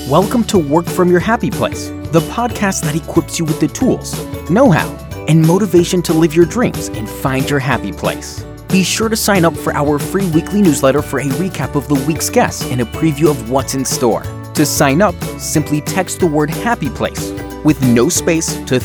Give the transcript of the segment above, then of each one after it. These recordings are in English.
Welcome to Work From Your Happy Place, the podcast that equips you with the tools, know-how, and motivation to live your dreams and find your happy place. Be sure to sign up for our free weekly newsletter for a recap of the week's guests and a preview of what's in store. To sign up, simply text the word Happy Place with no space to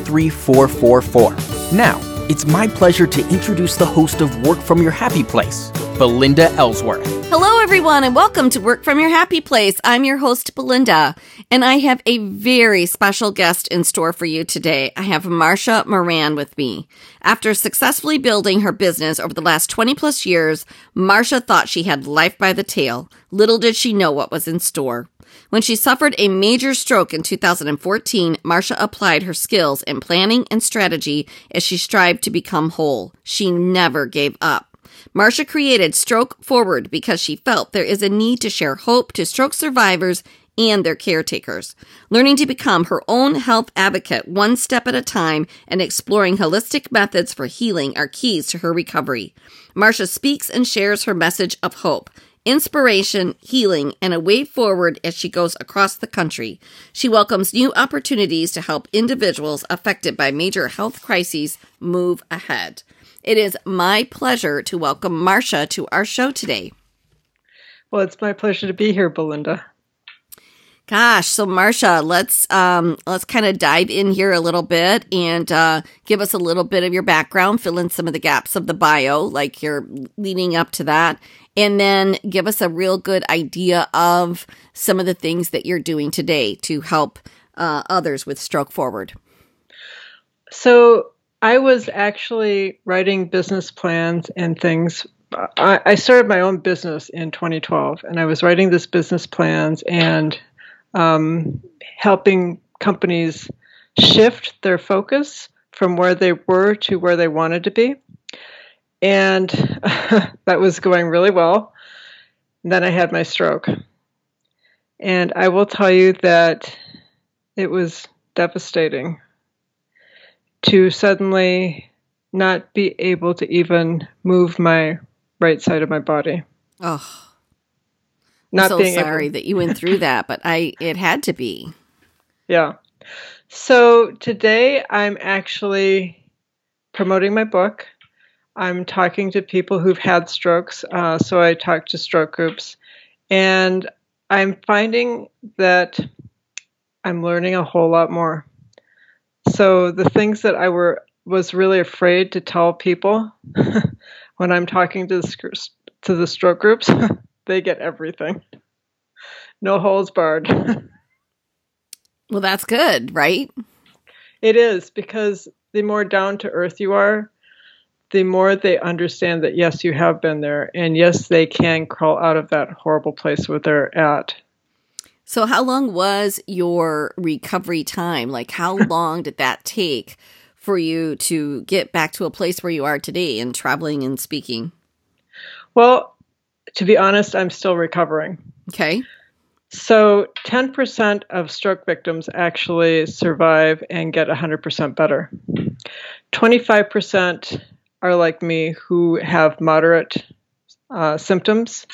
33444. Now, it's my pleasure to introduce the host of Work From Your Happy Place, Belinda Ellsworth. Hello, everyone, and welcome to Work From Your Happy Place. I'm your host, Belinda, and I have a very special guest in store for you today. I have Marsha Moran with me. After successfully building her business over the last 20 plus years, Marsha thought she had life by the tail. Little did she know what was in store. When she suffered a major stroke in 2014, Marsha applied her skills in planning and strategy as she strived to become whole. She never gave up. Marsha created Stroke Forward because she felt there is a need to share hope to stroke survivors and their caretakers. Learning to become her own health advocate one step at a time and exploring holistic methods for healing are keys to her recovery. Marsha speaks and shares her message of hope, inspiration, healing, and a way forward as she goes across the country. She welcomes new opportunities to help individuals affected by major health crises move ahead. It is my pleasure to welcome Marsha to our show today. Well, it's my pleasure to be here, Belinda. Gosh, so Marsha, let's kind of dive in here a little bit and give us a little bit of your background, fill in some of the gaps of the bio, like you're leading up to that, and then give us a real good idea of some of the things that you're doing today to help others with Stroke Forward. So I was actually writing business plans and things. I started my own business in 2012, and I was writing this business plans and helping companies shift their focus from where they were to where they wanted to be. And that was going really well. And then I had my stroke. And I will tell you that it was devastating to suddenly not be able to even move my right side of my body. Oh, not I'm so being sorry able... that you went through that, but it had to be. Yeah. So today I'm actually promoting my book. I'm talking to people who've had strokes. So I talk to stroke groups, and I'm finding that I'm learning a whole lot more. So the things that I was really afraid to tell people when I'm talking to the stroke groups, they get everything. No holds barred. Well, that's good, right? It is, because the more down to earth you are, the more they understand that, yes, you have been there, and yes, they can crawl out of that horrible place where they're at. So how long was your recovery time? Like, how long did that take for you to get back to a place where you are today and traveling and speaking? Well, to be honest, I'm still recovering. Okay. So 10% of stroke victims actually survive and get 100% better. 25% are like me, who have moderate symptoms.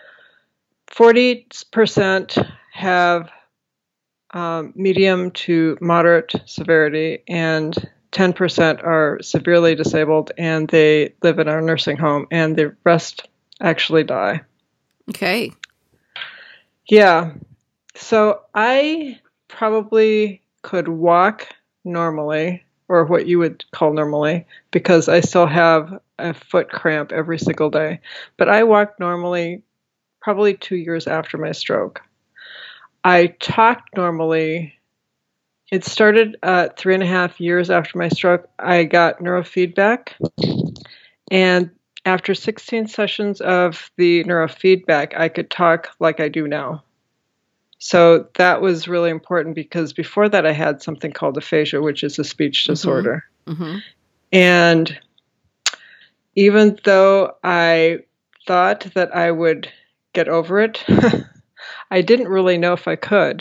40% have medium to moderate severity, and 10% are severely disabled, and they live in our nursing home, and the rest actually die. Okay. Yeah. So I probably could walk normally, or what you would call normally, because I still have a foot cramp every single day. But I walk normally probably 2 years after my stroke. I talked normally. It started 3.5 years after my stroke. I got neurofeedback, and after 16 sessions of the neurofeedback, I could talk like I do now. So that was really important, because before that I had something called aphasia, which is a speech disorder. Mm-hmm. And even though I thought that I would get over it, I didn't really know if I could.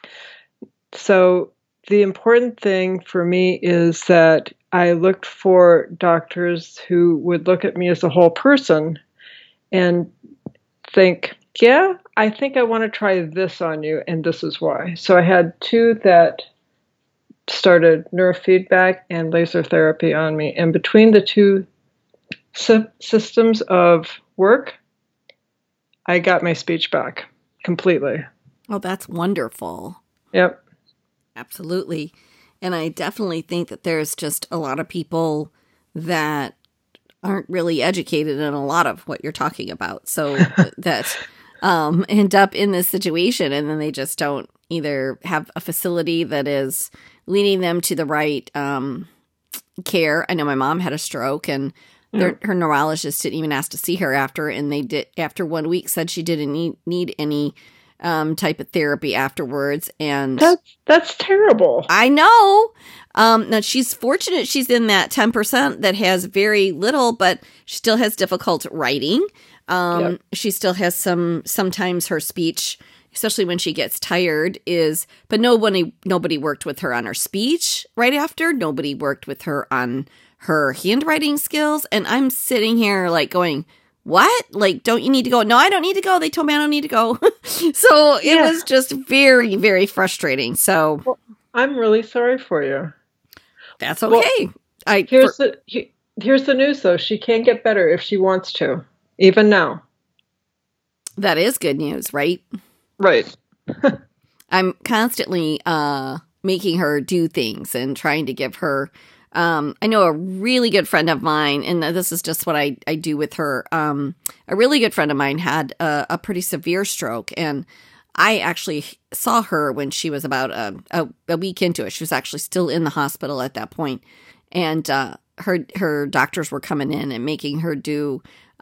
So the important thing for me is that I looked for doctors who would look at me as a whole person and think, yeah, I think I want to try this on you, and this is why. So I had two that started neurofeedback and laser therapy on me. And between the two systems of work, I got my speech back completely. Oh, that's wonderful. Yep. Absolutely. And I definitely think that there's just a lot of people that aren't really educated in a lot of what you're talking about. So that end up in this situation, and then they just don't either have a facility that is leading them to the right care. I know my mom had a stroke, and her neurologist didn't even ask to see her after, and they did after 1 week said she didn't need any type of therapy afterwards. And that's terrible. I know. Now she's fortunate she's in that 10% that has very little, but she still has difficult writing. Yep. She still has sometimes her speech, especially when she gets tired, but nobody worked with her on her speech right after. Nobody worked with her on her handwriting skills. And I'm sitting here like going, what? Like, don't you need to go? No, I don't need to go. They told me I don't need to go. So it was just very, very frustrating. So well, I'm really sorry for you. That's okay. Well, here's the news, though. She can get better if she wants to, even now. That is good news, right? Right. I'm constantly making her do things and trying to give her. I know a really good friend of mine, and this is just what I do with her. A really good friend of mine had a pretty severe stroke, and I actually saw her when she was about a week into it. She was actually still in the hospital at that point, and her doctors were coming in and making her do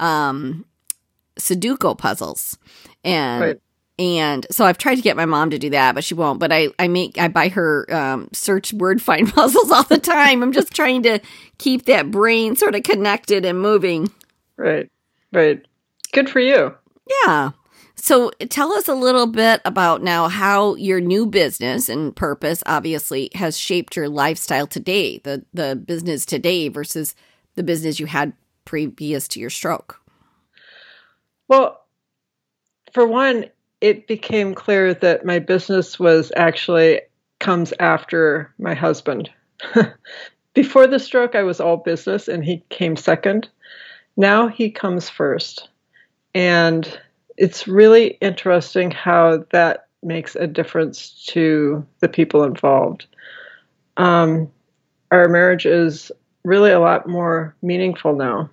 Sudoku puzzles, and. Right. And so I've tried to get my mom to do that, but she won't. But I buy her search word find puzzles all the time. I'm just trying to keep that brain sort of connected and moving. Right. Good for you. Yeah. So tell us a little bit about now how your new business and purpose obviously has shaped your lifestyle today, the business today versus the business you had previous to your stroke. Well, for one, it became clear that my business comes after my husband. Before the stroke, I was all business and he came second. Now he comes first. And it's really interesting how that makes a difference to the people involved. Our marriage is really a lot more meaningful now.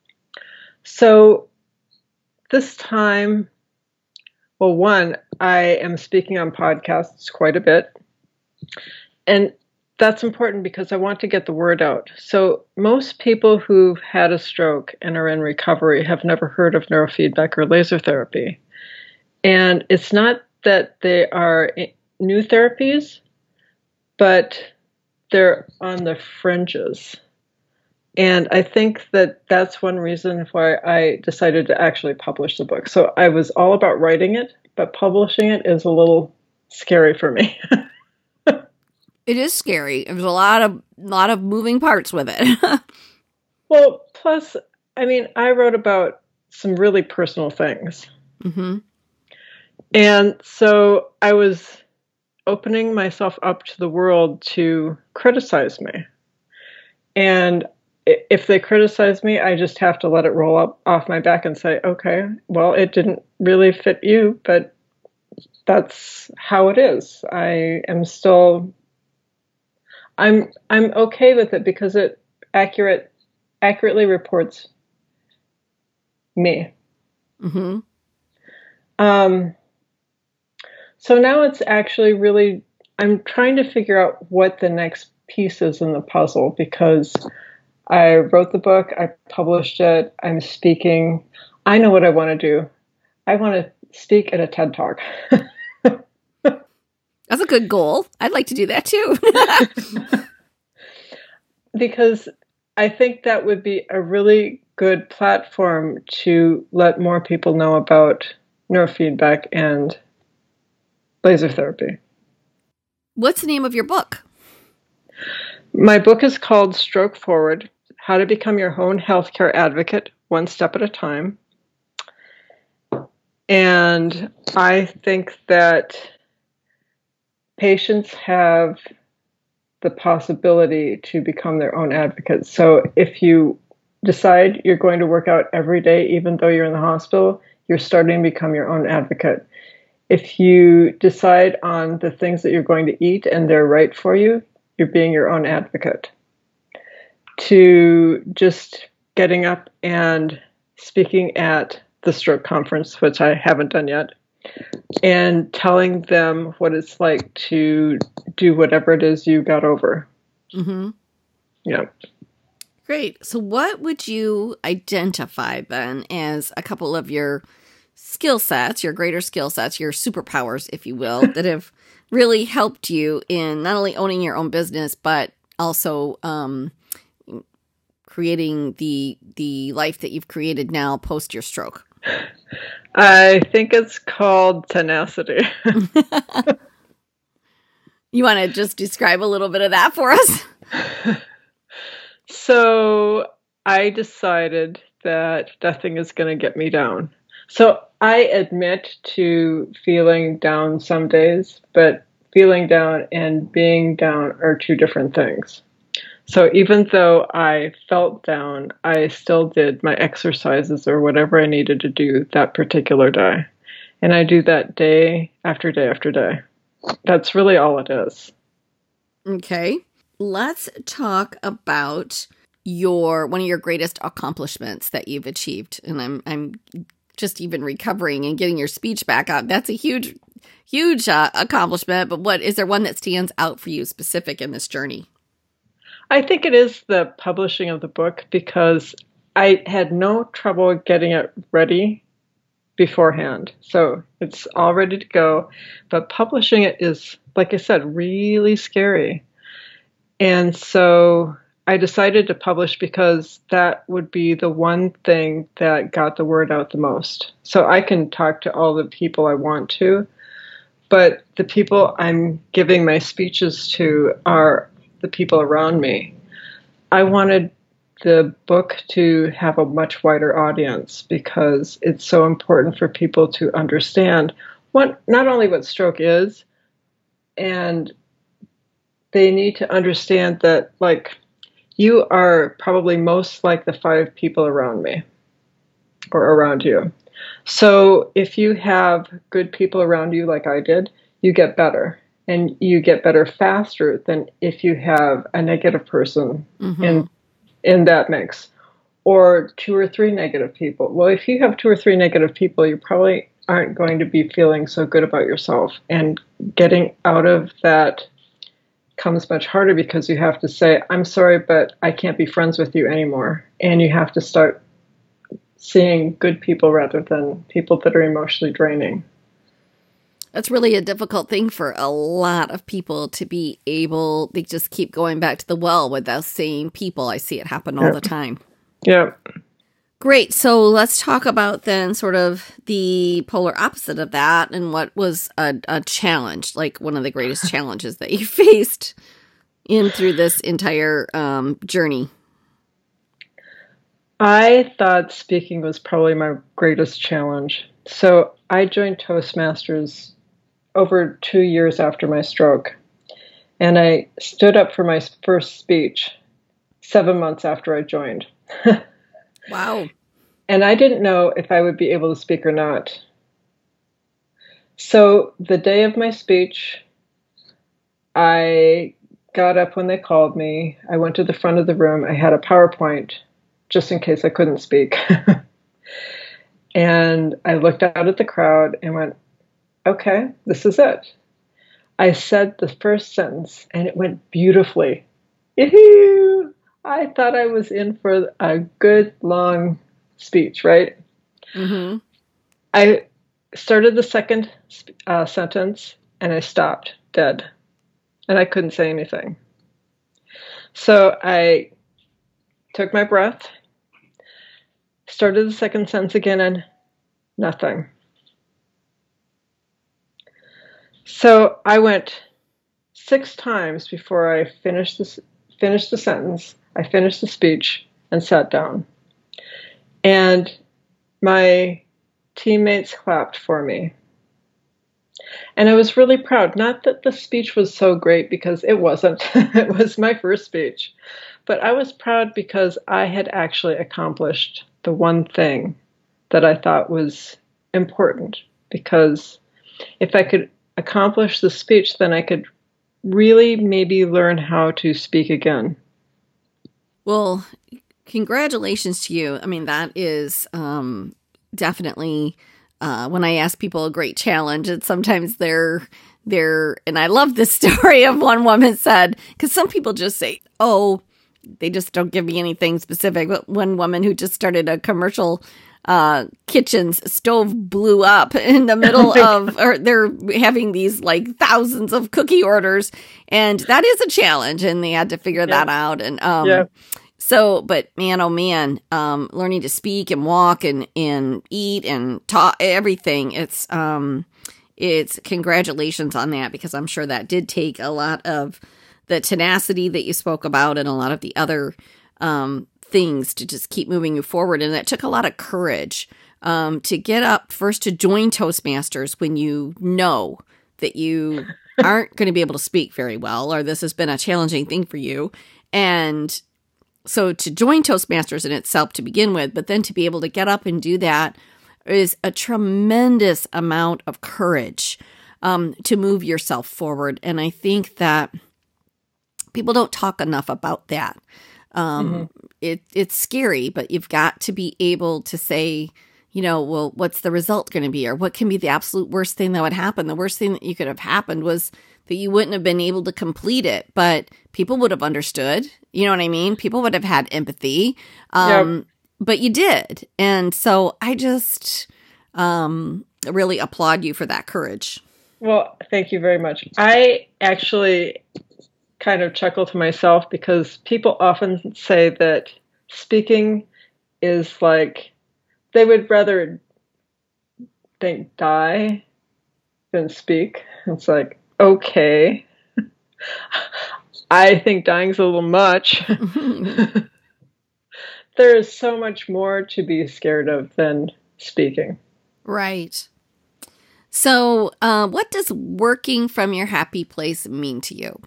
So this time, well, one, I am speaking on podcasts quite a bit. And that's important because I want to get the word out. So most people who've had a stroke and are in recovery have never heard of neurofeedback or laser therapy. And it's not that they are new therapies, but they're on the fringes. And I think that that's one reason why I decided to actually publish the book. So I was all about writing it, but publishing it is a little scary for me. It is scary. There's a lot of moving parts with it. Well, plus, I mean, I wrote about some really personal things. Mm-hmm. And so I was opening myself up to the world to criticize me. And if they criticize me, I just have to let it roll up off my back and say, okay, well, it didn't really fit you, but that's how it is. I'm okay with it because it accurately reports me. Mm-hmm. So now it's actually really, I'm trying to figure out what the next piece is in the puzzle because I wrote the book, I published it, I'm speaking. I know what I want to do. I want to speak at a TED Talk. That's a good goal. I'd like to do that too. Because I think that would be a really good platform to let more people know about neurofeedback and laser therapy. What's the name of your book? My book is called Stroke Forward: How to Become Your Own Healthcare Advocate, One Step at a Time. And I think that patients have the possibility to become their own advocates. So if you decide you're going to work out every day, even though you're in the hospital, you're starting to become your own advocate. If you decide on the things that you're going to eat and they're right for you, you're being your own advocate. To just getting up and speaking at the stroke conference, which I haven't done yet, and telling them what it's like to do whatever it is you got over. Mm-hmm. Yeah. Great. So what would you identify then as a couple of your skill sets, your greater skill sets, your superpowers, if you will, that have really helped you in not only owning your own business, but also creating the life that you've created now post your stroke? I think it's called tenacity. You want to just describe a little bit of that for us? So I decided that nothing is going to get me down. So I admit to feeling down some days, but feeling down and being down are two different things. So even though I felt down, I still did my exercises or whatever I needed to do that particular day. And I do that day after day after day. That's really all it is. Okay. Let's talk about one of your greatest accomplishments that you've achieved. And I'm just even recovering and getting your speech back up. That's a huge accomplishment. But is there one that stands out for you specific in this journey? I think it is the publishing of the book, because I had no trouble getting it ready beforehand. So it's all ready to go. But publishing it is, like I said, really scary. And so I decided to publish because that would be the one thing that got the word out the most. So I can talk to all the people I want to, but the people I'm giving my speeches to are the people around me. I wanted the book to have a much wider audience because it's so important for people to understand not only what stroke is, and they need to understand that, like, you are probably most like the 5 people around me or around you. So if you have good people around you like I did, you get better. And you get better faster than if you have a negative person in that mix, or 2 or 3 negative people. Well, if you have 2 or 3 negative people, you probably aren't going to be feeling so good about yourself. And getting out of that comes much harder because you have to say, I'm sorry, but I can't be friends with you anymore. And you have to start seeing good people rather than people that are emotionally draining. That's really a difficult thing for a lot of people to be able, they just keep going back to the well with those same people. I see it happen all the time. Yeah. Great. So let's talk about then sort of the polar opposite of that and what was a challenge, like one of the greatest challenges that you faced through this entire journey. I thought speaking was probably my greatest challenge. So I joined Toastmasters over 2 years after my stroke. And I stood up for my first speech 7 months after I joined. Wow. And I didn't know if I would be able to speak or not. So the day of my speech, I got up when they called me. I went to the front of the room. I had a PowerPoint just in case I couldn't speak. And I looked out at the crowd and went, okay, this is it. I said the first sentence and it went beautifully. Yoo-hoo! I thought I was in for a good long speech, right? Mm-hmm. I started the second sentence and I stopped dead and I couldn't say anything. So I took my breath, started the second sentence again, and nothing. So I went 6 times before I finished the sentence. I finished the speech and sat down. And my teammates clapped for me. And I was really proud. Not that the speech was so great, because it wasn't. It was my first speech. But I was proud because I had actually accomplished the one thing that I thought was important. Because if I could accomplish the speech, then I could really maybe learn how to speak again. Well, congratulations to you. I mean, that is definitely, when I ask people a great challenge, and sometimes they're, and I love this story of one woman said, because some people just say, oh, they just don't give me anything specific. But one woman who just started a commercial kitchen's stove blew up in the middle of, or they're having these like thousands of cookie orders, and that is a challenge, and they had to figure that out. And so, but man, oh man, learning to speak and walk and eat and talk, everything. It's congratulations on that, because I'm sure that did take a lot of the tenacity that you spoke about and a lot of the other things to just keep moving you forward. And that took a lot of courage to get up first to join Toastmasters when you know that you aren't going to be able to speak very well, or this has been a challenging thing for you. And so to join Toastmasters in itself to begin with, but then to be able to get up and do that is a tremendous amount of courage to move yourself forward. And I think that people don't talk enough about that. It's scary, but you've got to be able to say, you know, well, what's the result going to be? Or what can be the absolute worst thing that would happen? The worst thing that you could have happened was that you wouldn't have been able to complete it, but people would have understood. You know what I mean? People would have had empathy, but you did. And so I just really applaud you for that courage. Well, thank you very much. I actually kind of chuckle to myself, because people often say that speaking is like, they would rather die than speak. It's like, okay. I think dying's a little much. There is so much more to be scared of than speaking. Right. So, what does working from your happy place mean to you?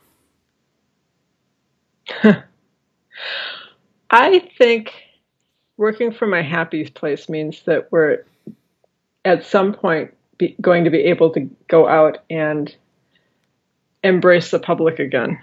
I think working from my happy place means that we're at some point going to be able to go out and embrace the public again.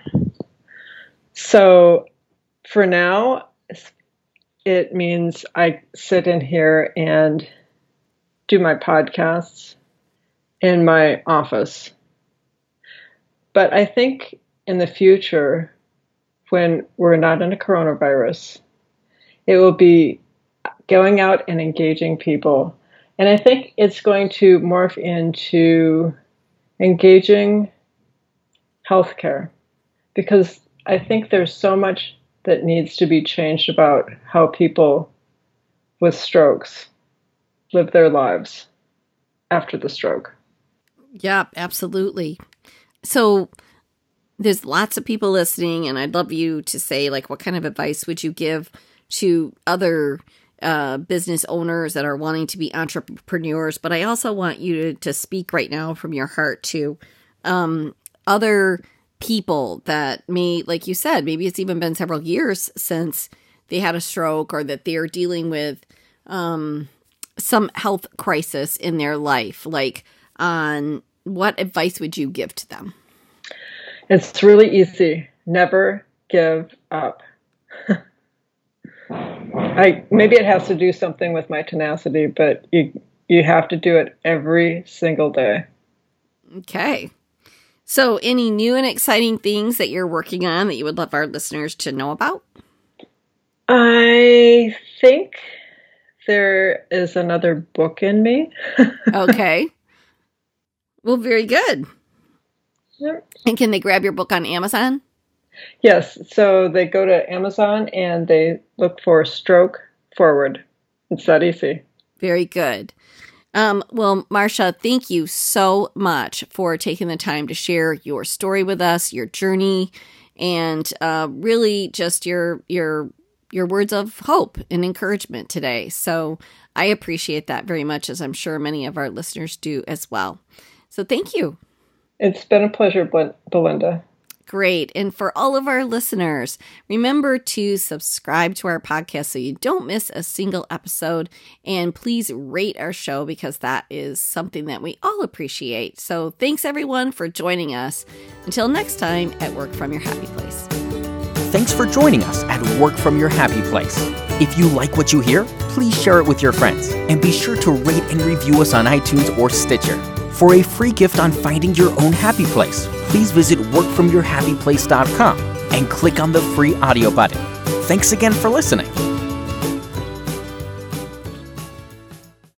So for now, it means I sit in here and do my podcasts in my office. But I think in the future, when we're not in a coronavirus, it will be going out and engaging people. And I think it's going to morph into engaging healthcare, because I think there's so much that needs to be changed about how people with strokes live their lives after the stroke. Yeah, absolutely. So there's lots of people listening, and I'd love you to say, like, what kind of advice would you give to other business owners that are wanting to be entrepreneurs? But I also want you to speak right now from your heart to other people that may, like you said, maybe it's even been several years since they had a stroke, or that they're dealing with some health crisis in their life. Like, on what advice would you give to them? It's really easy. Never give up. Maybe it has to do something with my tenacity, but you have to do it every single day. Okay. So any new and exciting things that you're working on that you would love our listeners to know about? I think there is another book in me. Okay. Well, very good. Yep. And can they grab your book on Amazon? Yes. So they go to Amazon and they look for Stroke Forward. It's that easy. Very good. Well, Marsha, thank you so much for taking the time to share your story with us, your journey, and really just your words of hope and encouragement today. So I appreciate that very much, as I'm sure many of our listeners do as well. So thank you. It's been a pleasure, Belinda. Great. And for all of our listeners, remember to subscribe to our podcast so you don't miss a single episode. And please rate our show, because that is something that we all appreciate. So thanks everyone for joining us. Until next time at Work From Your Happy Place. Thanks for joining us at Work From Your Happy Place. If you like what you hear, please share it with your friends. And be sure to rate and review us on iTunes or Stitcher. For a free gift on finding your own happy place, please visit workfromyourhappyplace.com and click on the free audio button. Thanks again for listening.